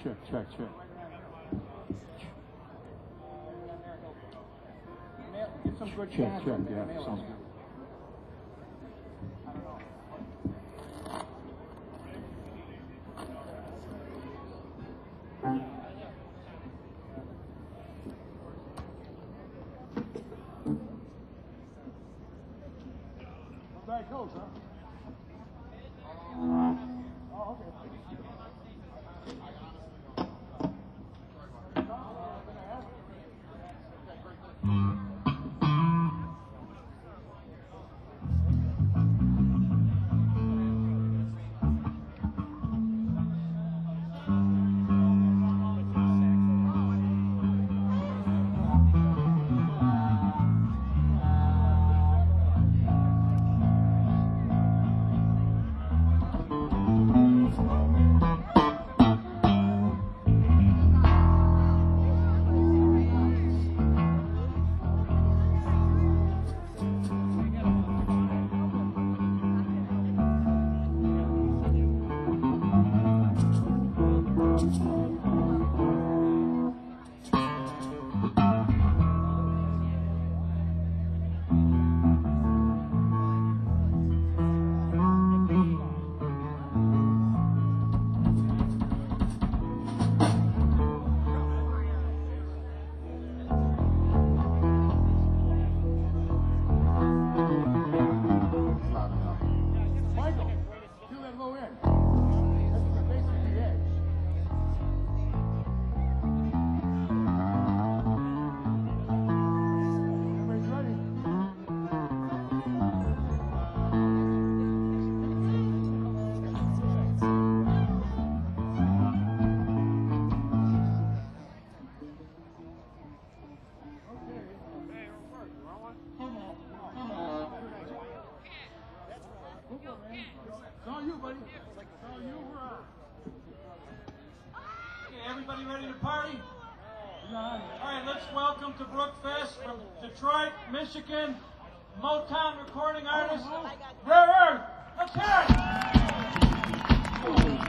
check. Get some good check, yeah, sounds good. Bad coach, huh? Oh, okay. It's all you, buddy. It's all you. We're on. Okay, everybody ready to party? All right, let's welcome to Brookfest from Detroit, Michigan, Motown recording artist, Rare Earth. Let's hear it!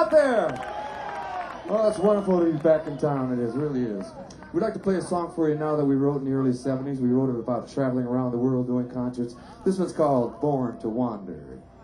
out there? Well, it's wonderful that he's back in town. It is, really is. We'd like to play a song for you now that we wrote in the early 70s. We wrote it about traveling around the world doing concerts. This one's called Born to Wander.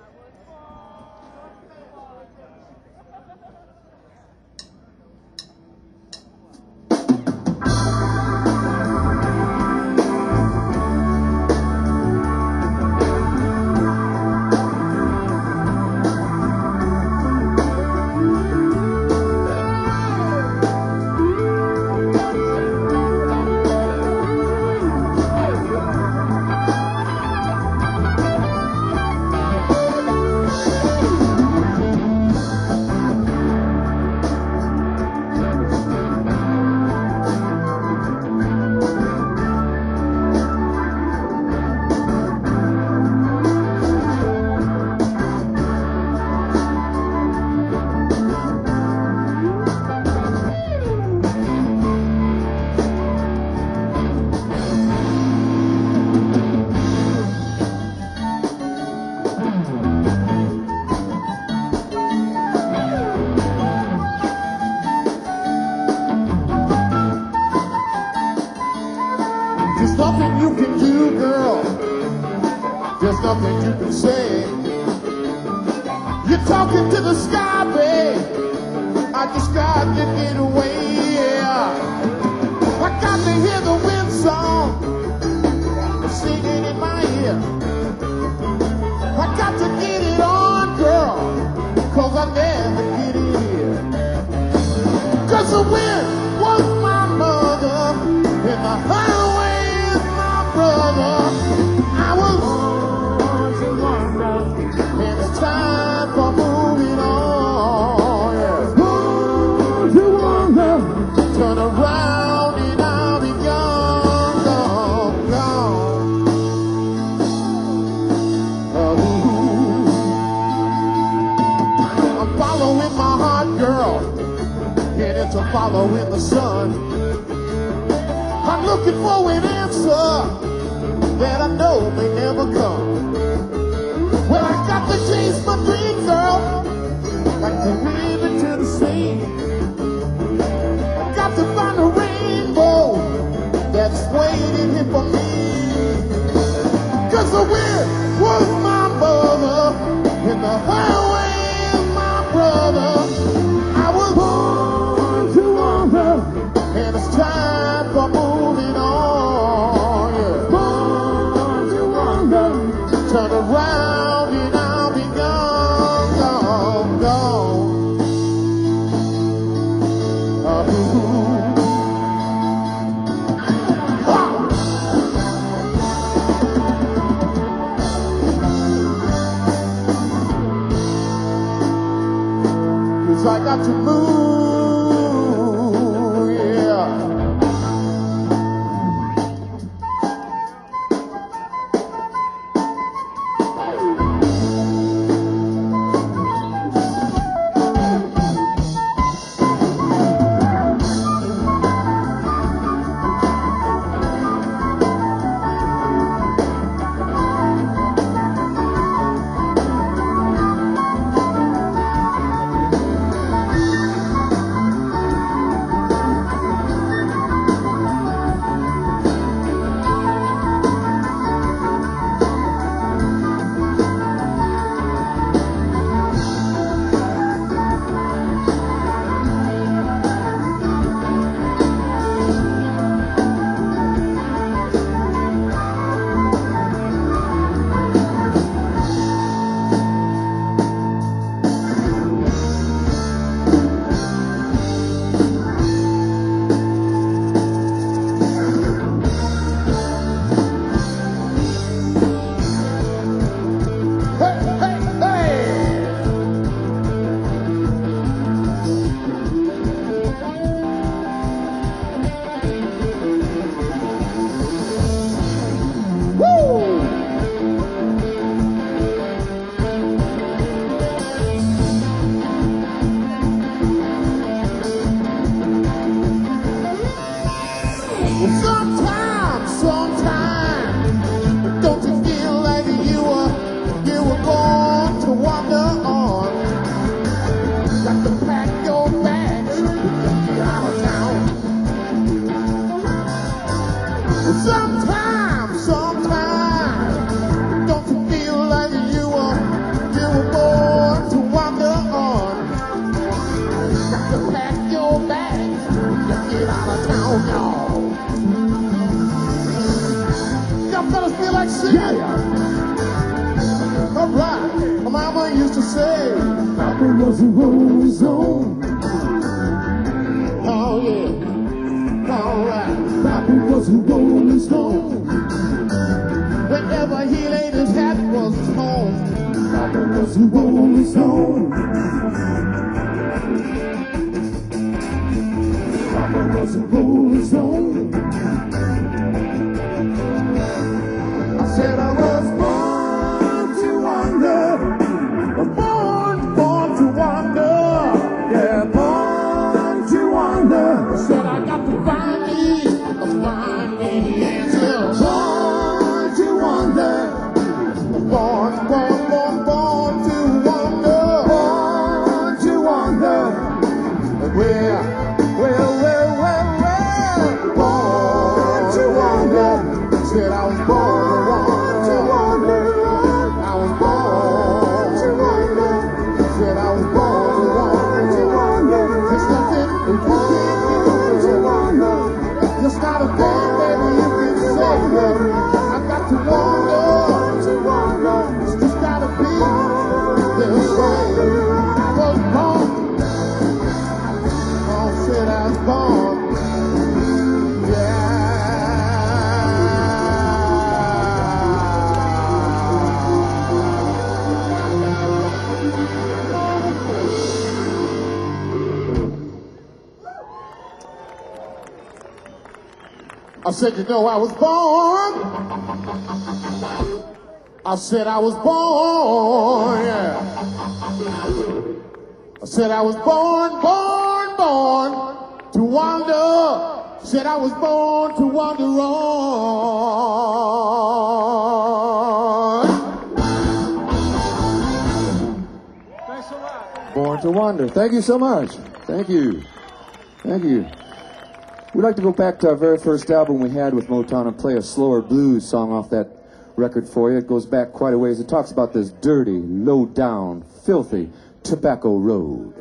There's nothing you can do, girl. There's nothing you can say. You're talking to the sky, babe. I just got to get away, yeah. I got to hear the wind song singing in my ear. I got to get it on, girl, 'cause I never get it here. 'Cause the wind was my mother and the highway is my brother. I was born to wander, and it's time for moving on. Yeah. Born to wander, turn around and I'll be gone, gone, gone. I'm following my heart, girl, and it's a following the sun. I'm looking for an answer that I know may never come. Well, I got to chase my dream, girl, like the river to the sea. I got to find a rainbow that's waiting here for me. 'Cause the wind was my mother and the highway is my brother. I was born to wander, and it's time for moving on. Yeah. Born to wander, turn around and I'll be gone, gone, gone. Cause I got to move, yeah. Yeah, yeah. All right. My mama used to say, Papa was a rolling stone. Oh, yeah. All right. Papa was a rolling stone. Whenever he laid his hat was his home. Papa was a rolling stone. Papa was a rolling stone. I said I was born to wander. Born to wander. Yeah, born to wander. I said I got to find me answer. Born to wander. Born to wander. Born to wander. Where? Born to wander. Said I was born to wander. I was born to wander. Said I was born to wander. There's nothing you can't do to wander. It's not a thing, baby, you can say that. I got to wander. It's just gotta be this way. I was born. Oh, said I was born. I said, you know, I was born. I said I was born, yeah. I said I was born to wander. Said I was born to wander on. Thanks a lot. Born to Wander. Thank you so much. Thank you. Thank you. We'd like to go back to our very first album we had with Motown and play a slower blues song off that record for you. It goes back quite a ways. It talks about this dirty, low-down, filthy Tobacco Road.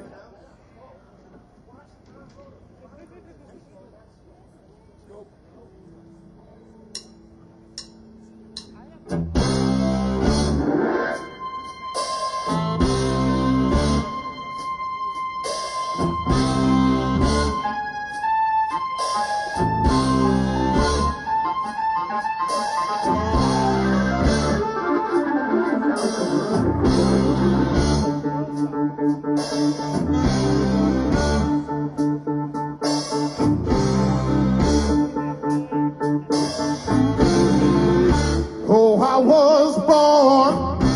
Oh, I was born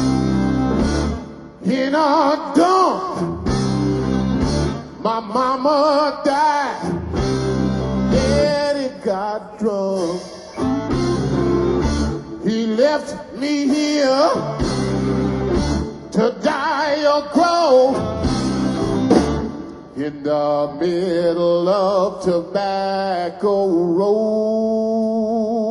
in a dump. My mama died. Daddy got drunk. He left me here to die or grow in the middle of Tobacco Road.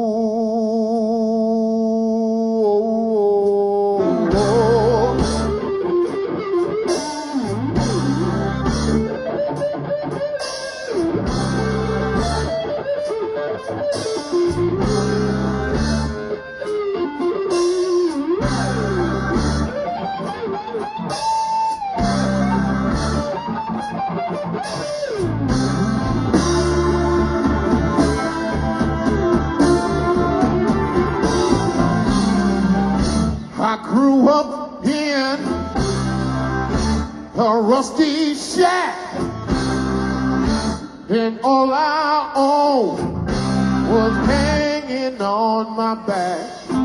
I grew up in a rusty shack, and all I owned was hanging on my back.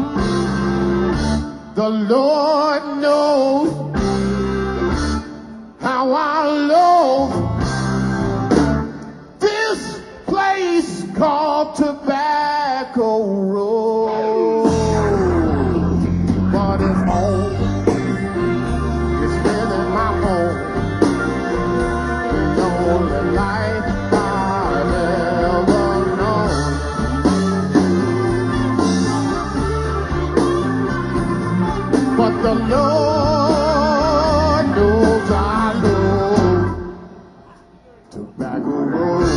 The Lord knows how I love this place called Tobacco Road. But it's home, it's really my home. The only life I've ever known. But the Lord knows I love Tobacco Road.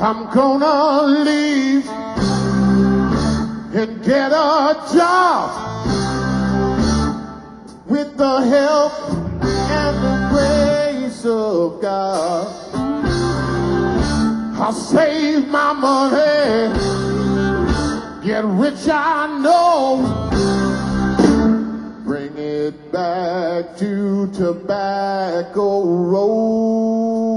I'm gonna leave and get a job with the help and the grace of God. I'll save my money, get rich I know, bring it back to Tobacco Road.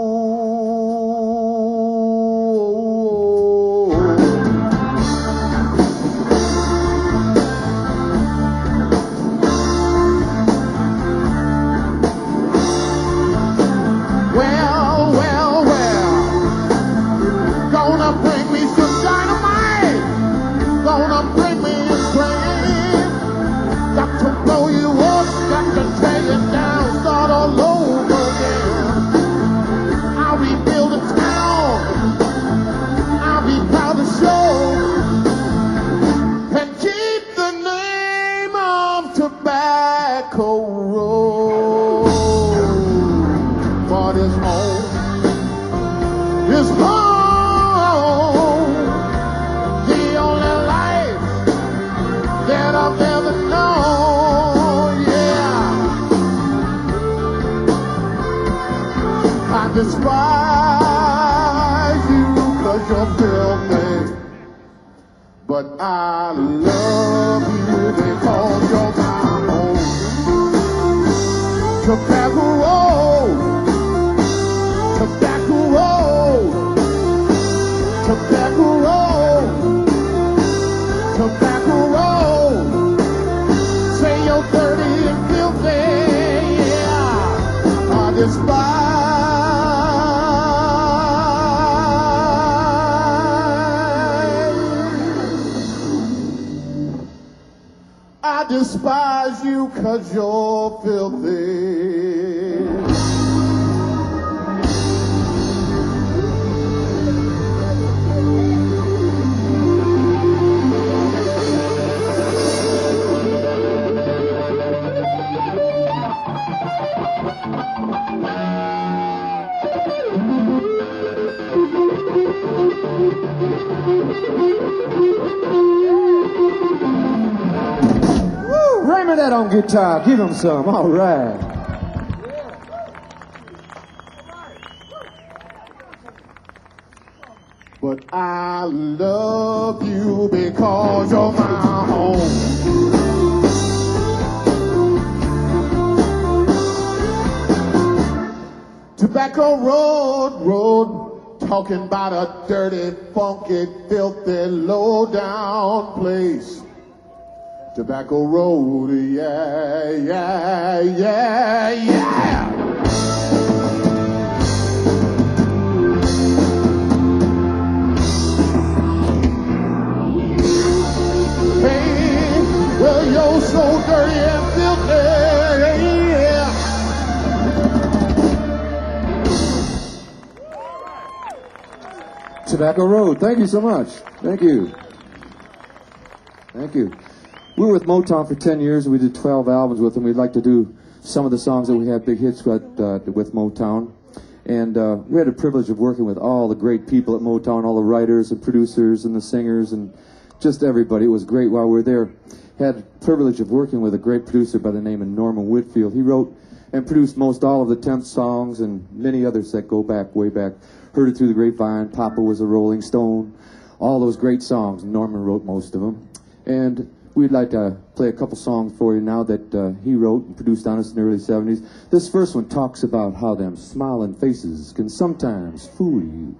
Gonna bring me some dynamite, gonna bring me a train. Got to blow you up, got to tear you down, start all over again. I'll rebuild a town, I'll be proud to show, and keep the name of Tobacco Road. But his home is home. That I've never known, yeah. I despise you 'cause you're filthy, but I love you because you're my home. Tobacco Road, Tobacco Road, Tobacco Road, Tobacco Road. Say you're dirty and filthy, yeah. I despise you 'cause you're filthy. Raymond that on guitar, give him some, all right. But I love you because you're my home. Tobacco Road, talking about a dirty, funky, filthy, low-down place. Tobacco Road, yeah, yeah, yeah, yeah. Hey, well, you're so dirty and filthy, yeah. Tobacco Road, thank you so much. Thank you. Thank you. We were with Motown for 10 years, and we did 12 albums with them. We'd like to do some of the songs that we had big hits with Motown. And we had the privilege of working with all the great people at Motown, all the writers and producers and the singers and just everybody. It was great while we were there. Had the privilege of working with a great producer by the name of Norman Whitfield. He wrote and produced most all of the 10th songs and many others that go back, way back. Heard It Through the Grapevine, Papa Was a Rolling Stone, all those great songs. Norman wrote most of them. And we'd like to play a couple songs for you now that he wrote and produced on us in the early 70s. This first one talks about how them smiling faces can sometimes fool you.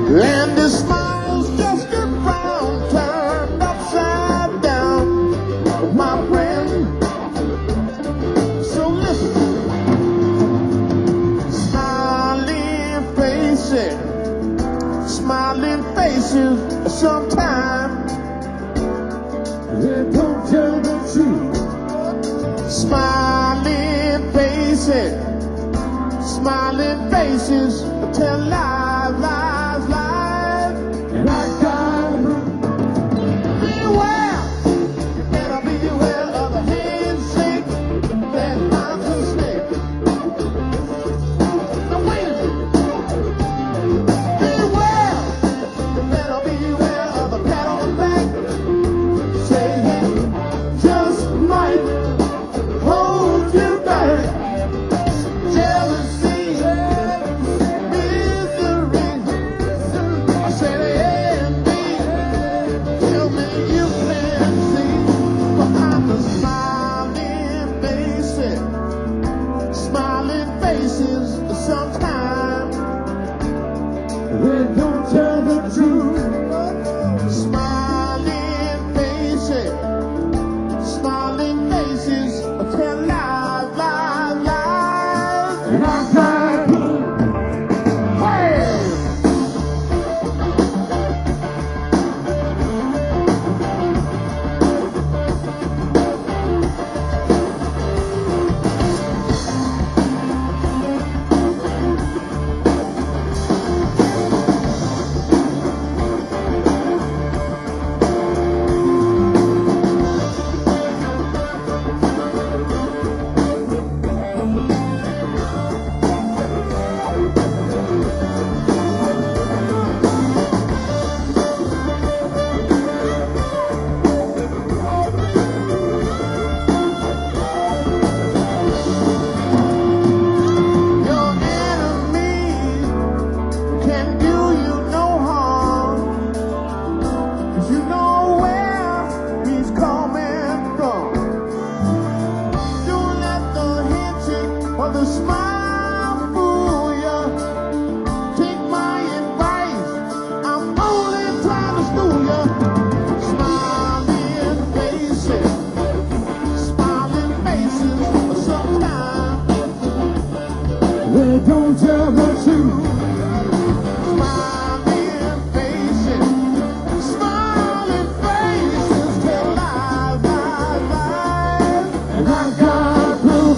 And this smile's just a frown turned upside down, my friend. So listen, smiling faces, sometimes they don't tell the truth. Smiling faces tell lies, lies, lies. And I got beware, you better beware of the handshake that finds a snake. Now wait a minute. Beware, you better beware of the pat on the back. Say it just might hold you back. Jealousy, misery. I said envy. Tell me you can see behind the smiling faces. Sometimes they don't tell the truth. Smiling faces tell lies, lies, lies. And I got hey. Your enemy can do you no harm, 'cause you know where he's coming from. Don't let the handshake or the smile fool you. Take my advice, I'm only trying to school you. Smiling faces, sometimes they don't tell the truth. Smiling faces tell lies, lies, lies. And I got proof.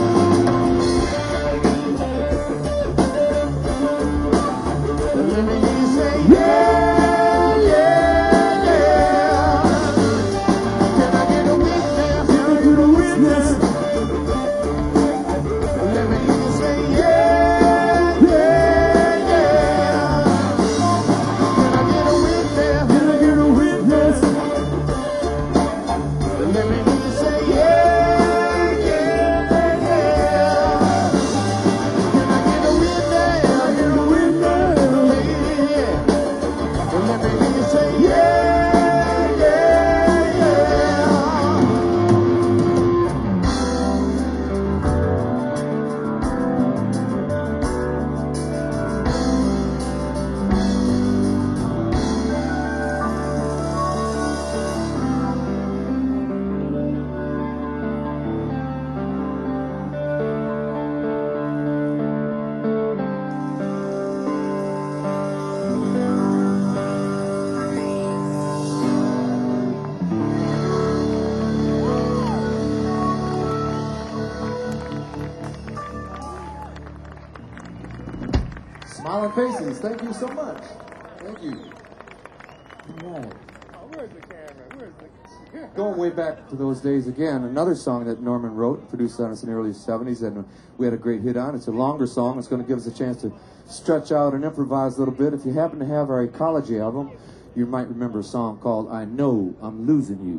Let me hear you say, yeah, yeah, yeah. Can I get a witness? Can I get a witness? Let me hear you say, yeah, yeah, yeah. Can I get a witness? Can I get a witness? Let me hear you say, yeah, yeah, yeah. Can I get a witness? Can I get a witness? Yeah. Let me hear you say, yeah, yeah, yeah. Smiling faces, thank you so much. Thank you. All right. Where's the camera? Where's the... Going way back to those days again, another song that Norman wrote and produced on us in the early 70s, and we had a great hit on. It's a longer song. It's going to give us a chance to stretch out and improvise a little bit. If you happen to have our ecology album, you might remember a song called I Know I'm Losing You.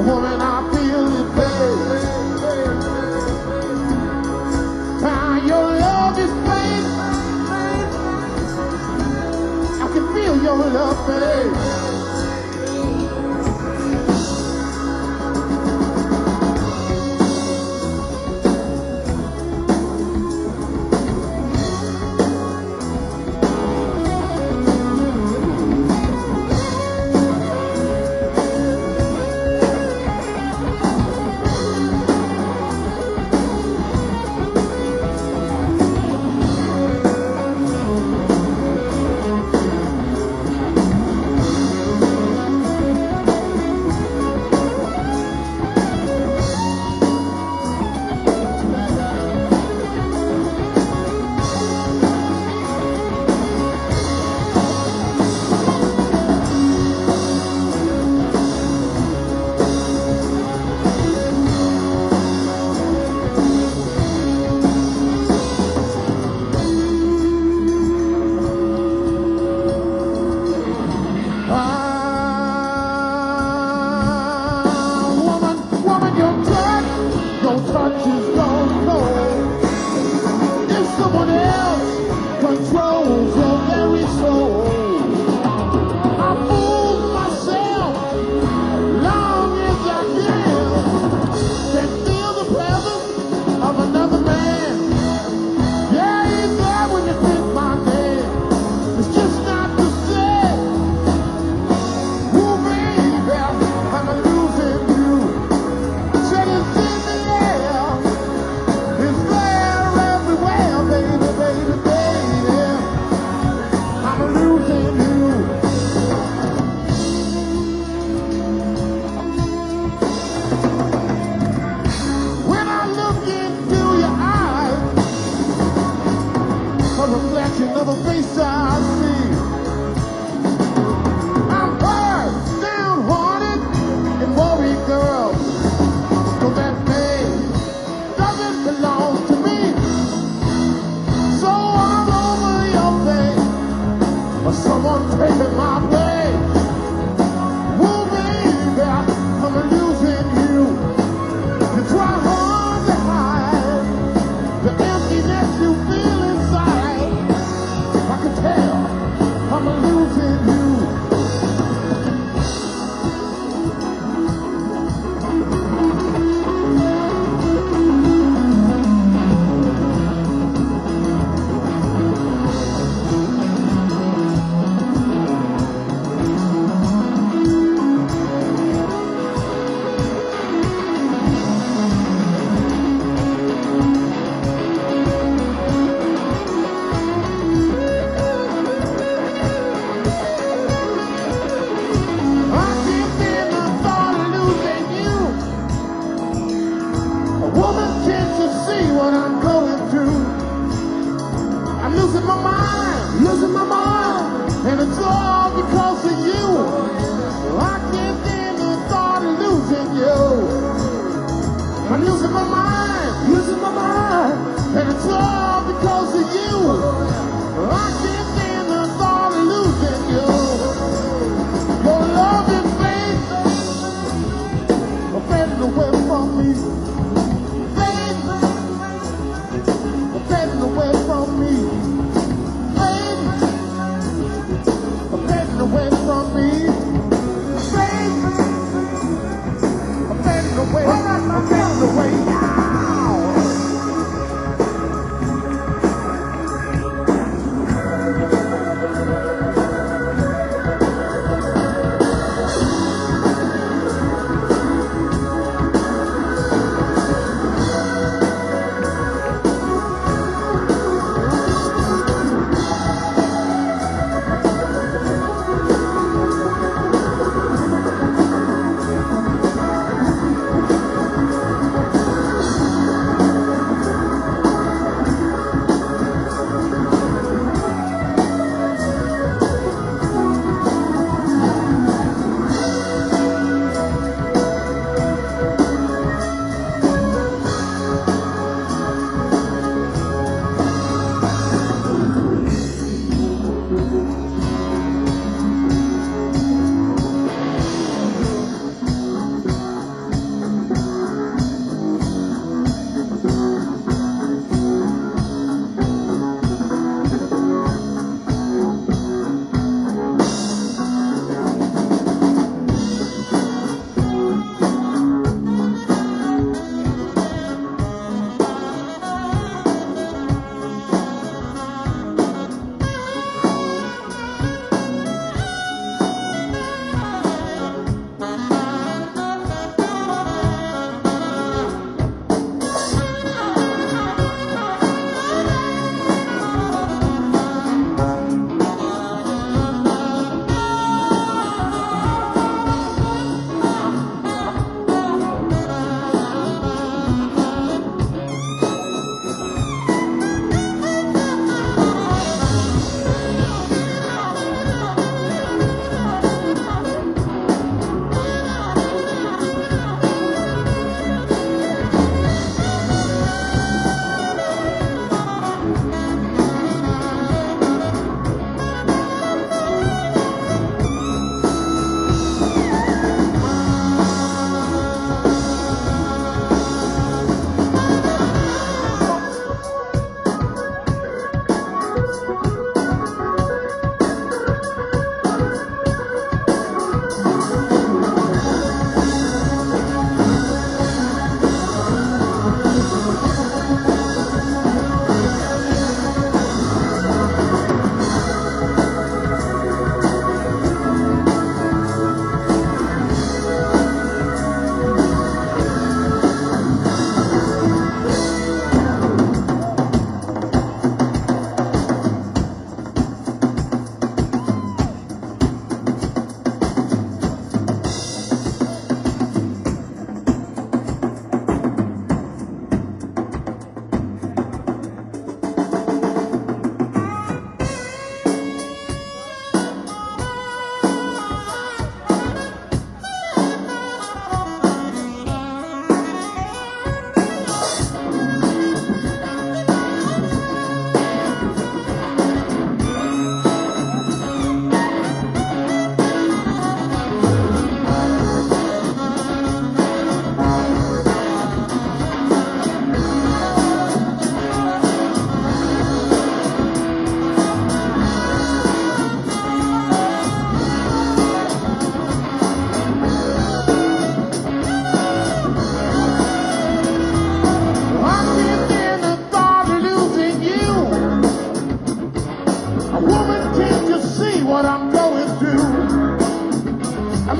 woman, I feel it, babe. How your love is great. I can feel your love, babe.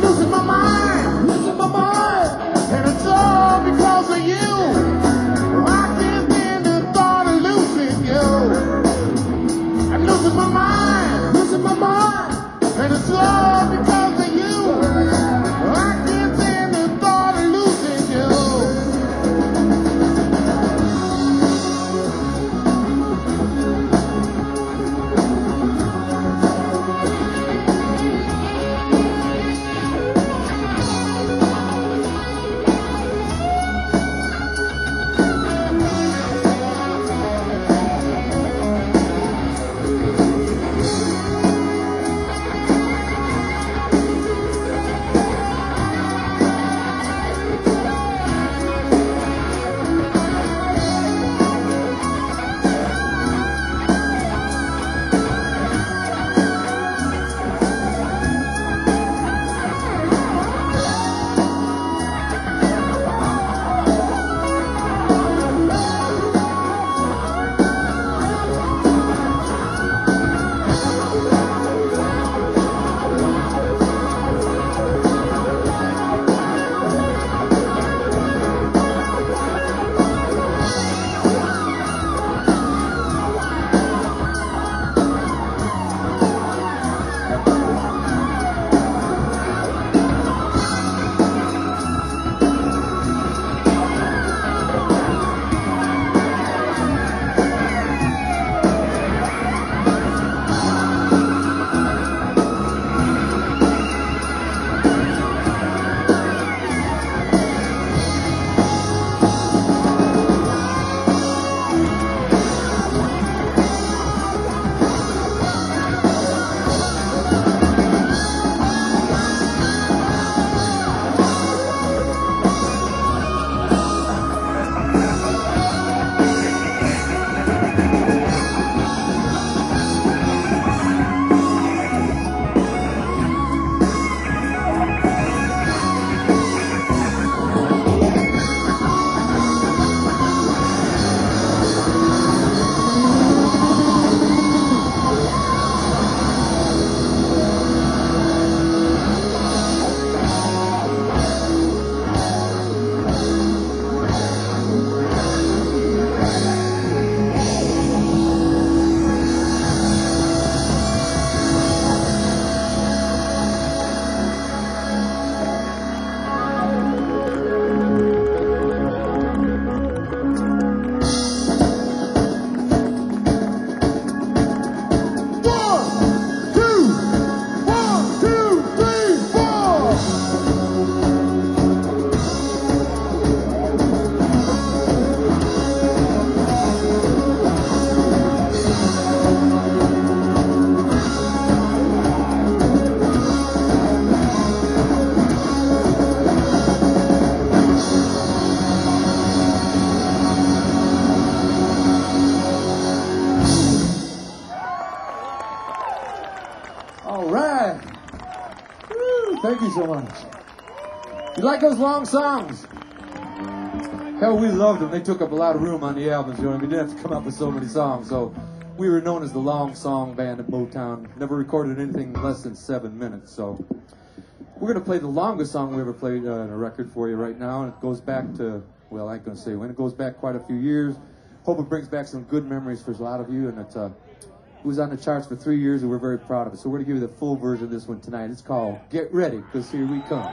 losing my mind, losing my mind, and it's all because of you. I can't stand the thought of losing you. I'm losing my mind, losing my mind, and it's all because of you. I can't stand the thought of losing you. All right. Woo, thank you so much. You like those long songs? Hell, we loved them. They took up a lot of room on the albums. You know what I mean? We didn't have to come up with so many songs. So we were known as the long song band at Motown. Never recorded anything less than 7 minutes. So we're going to play the longest song we ever played in a record for you right now. And it goes back to, well, I ain't going to say when. It goes back quite a few years. Hope it brings back some good memories for a lot of you. And it was on the charts for 3 years, and we're very proud of it. So we're going to give you the full version of this one tonight. It's called Get Ready, because here we come.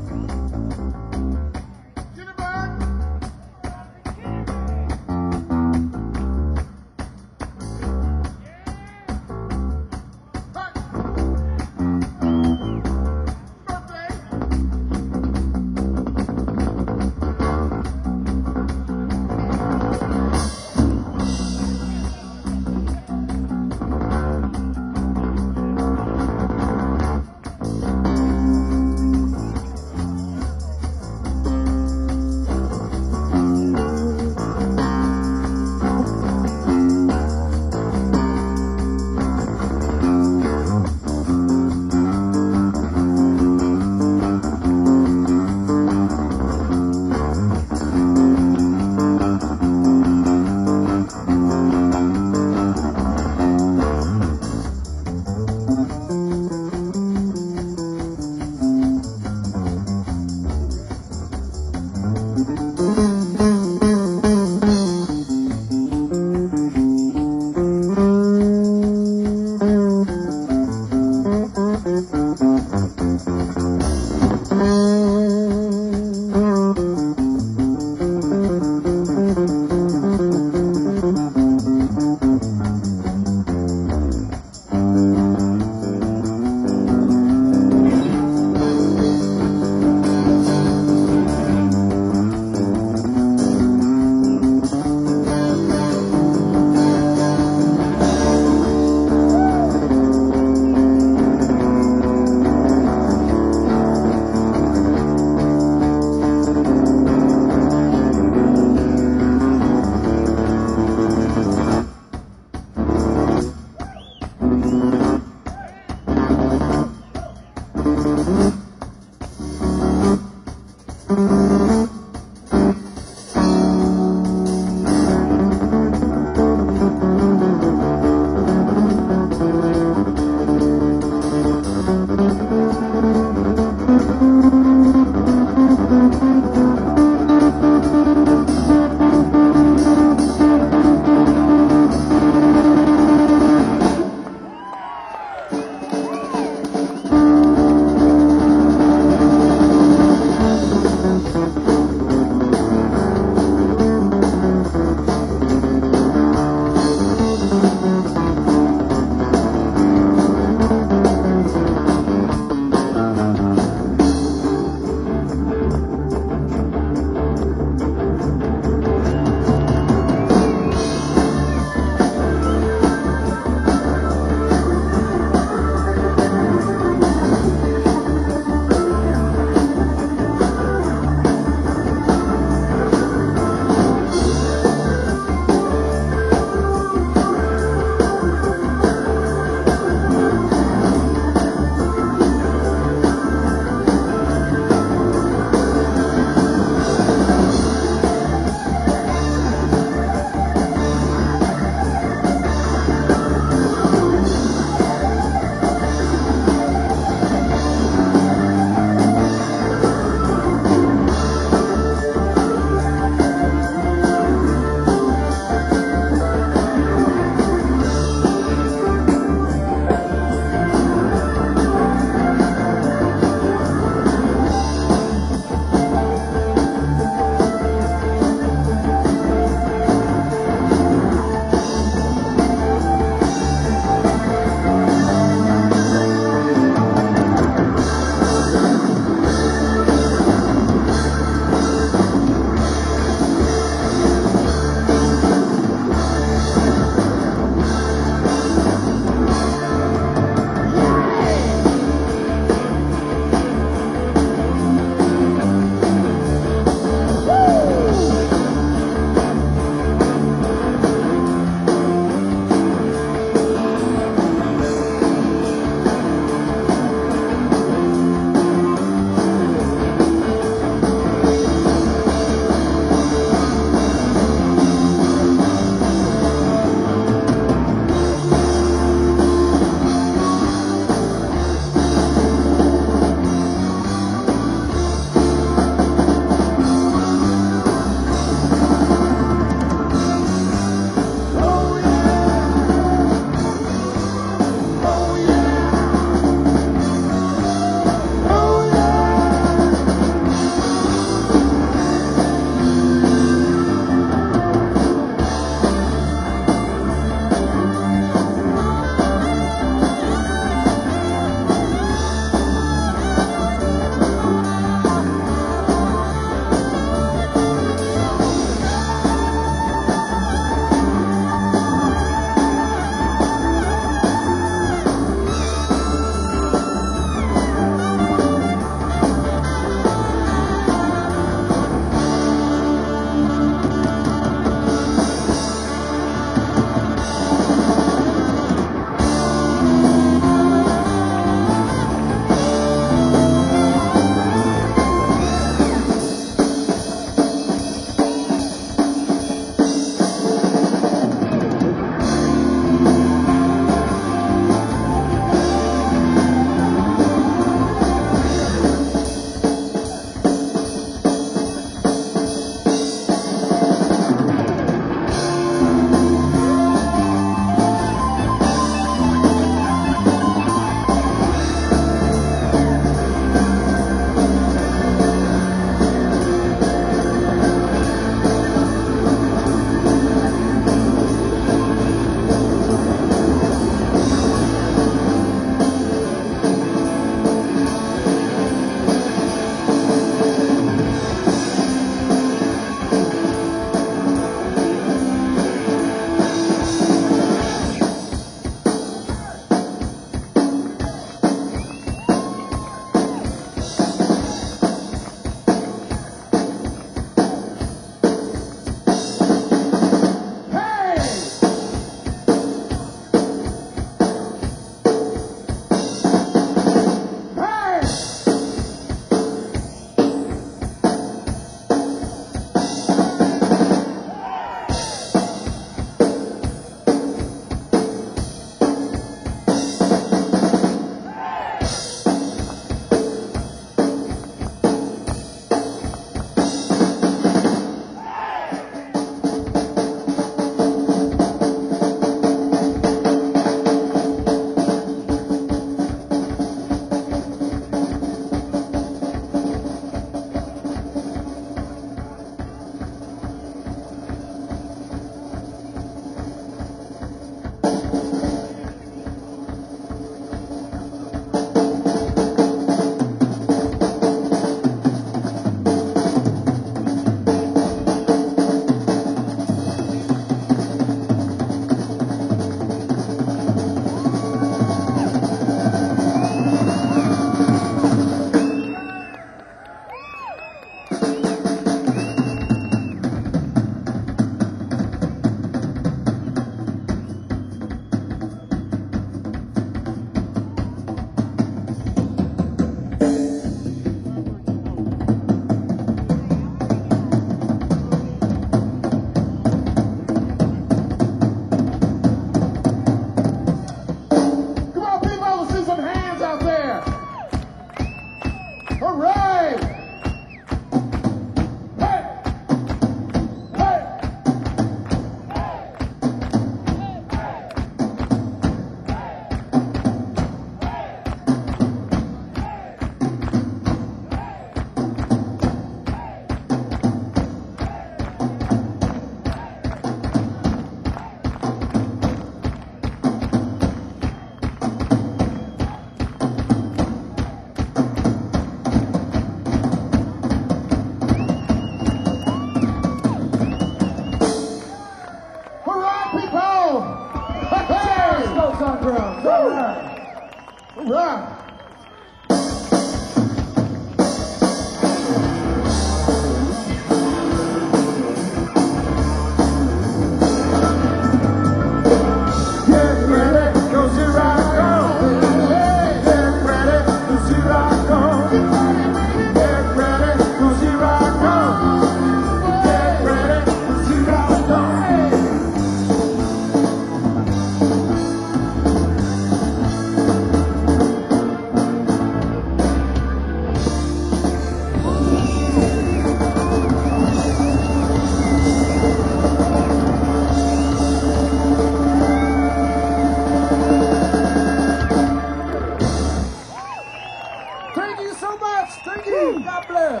bless.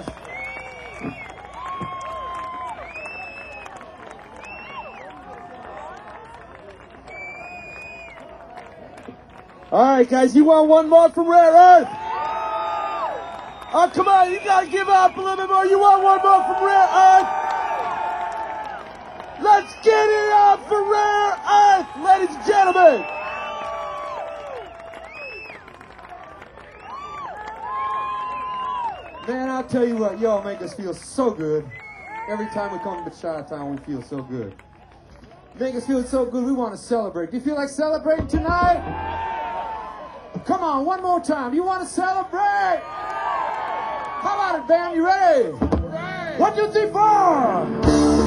All right, guys, you want one more from Rare Earth? Oh, come on, you gotta give up a little bit more. You want one more from Rare Earth? Let's get it up for Rare Earth, ladies and gentlemen. Man, I'll tell you what, y'all make us feel so good. Every time we come to Chi-Town, we feel so good. Make us feel so good, we want to celebrate. Do you feel like celebrating tonight? Come on, one more time. You want to celebrate? How about it, band? You ready? 1, 2, 3, 4.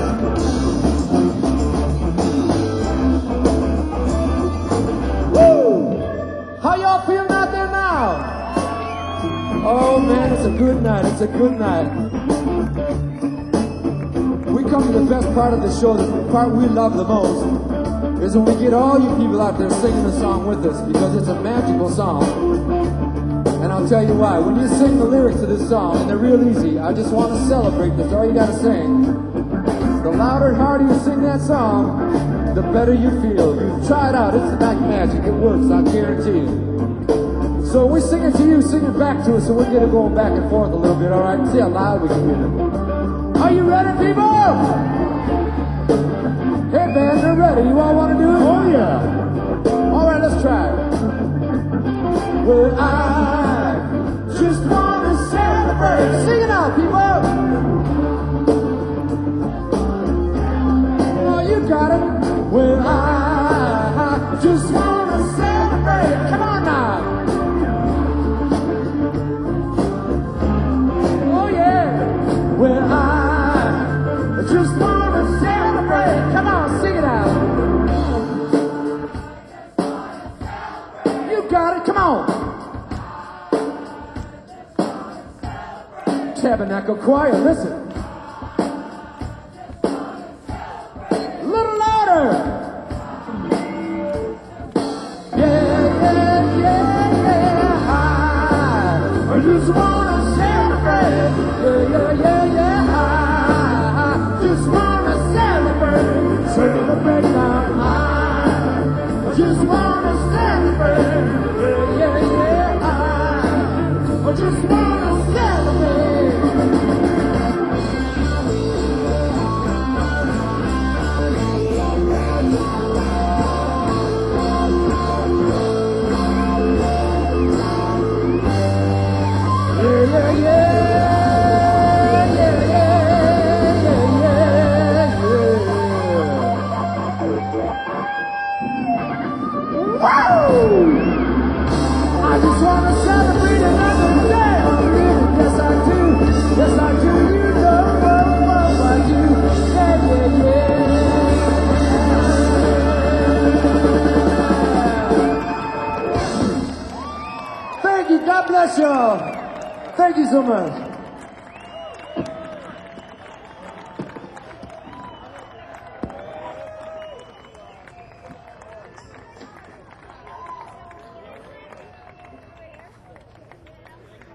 Woo! y'all feeling out there now? Oh man, it's a good night. It's a good night. We come to the best part of the show, the part we love the most, is when we get all you people out there singing the song with us, because it's a magical song. And I'll tell you why. When you sing the lyrics to this song, and they're real easy, I just want to celebrate. That's all you got to sing. The louder and harder you sing that song, the better you feel. You try it out. It's like magic. It works. I guarantee you. So we sing it to you, sing it back to us, and we'll get it going back and forth a little bit. All right? See how loud we can get it. Are you ready, people? Hey, band, they're ready. You all want to do it? Oh, yeah. All right, let's try it. Well, I just want to celebrate. Sing it out, people. Oh, you got it. Well, I just want to celebrate. Come on now. Oh, yeah. Well, I just want to celebrate. Come on, sing it out. You got it. Come on. Tabernacle Choir, listen. A little louder. Yeah, yeah, yeah, yeah. I just want to celebrate. Yeah, yeah, yeah, yeah. I just want to celebrate. Celebrate now. I just want to celebrate. Yeah, yeah, yeah. I just want to celebrate. I just want to celebrate another day. Yes, I do. Yes, I do. You know I do. Yeah, yeah, yeah. Thank you. God bless y'all. Thank you so much.